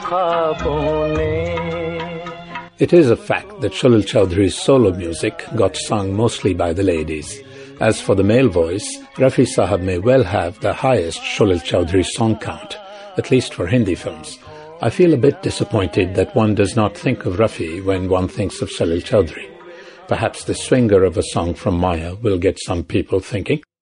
ख्वाबों ने. It is a fact that Shalil Chowdhury's solo music got sung mostly by the ladies. As for the male voice, Rafi Sahab may well have the highest Shalil Chowdhury song count, at least for Hindi films. I feel a bit disappointed that one does not think of Rafi when one thinks of Shalil Chowdhury. Perhaps the swinger of a song from Maya will get some people thinking.